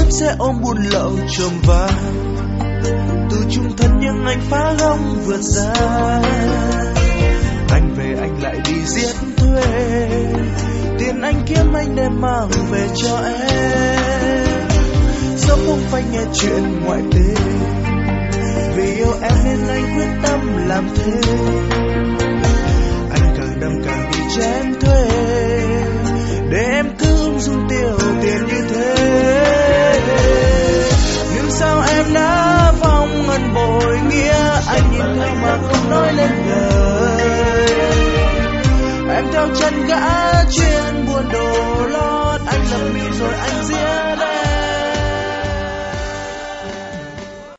sẽ ôm buồn lậu chồm vàng. Từ chung thân nhưng anh phá gông vượt ra. Anh về anh lại đi giết thuê, tiền anh kiếm anh đem mang về cho em. Sống không phải nghe chuyện ngoại tình, vì yêu em nên anh quyết tâm làm thế.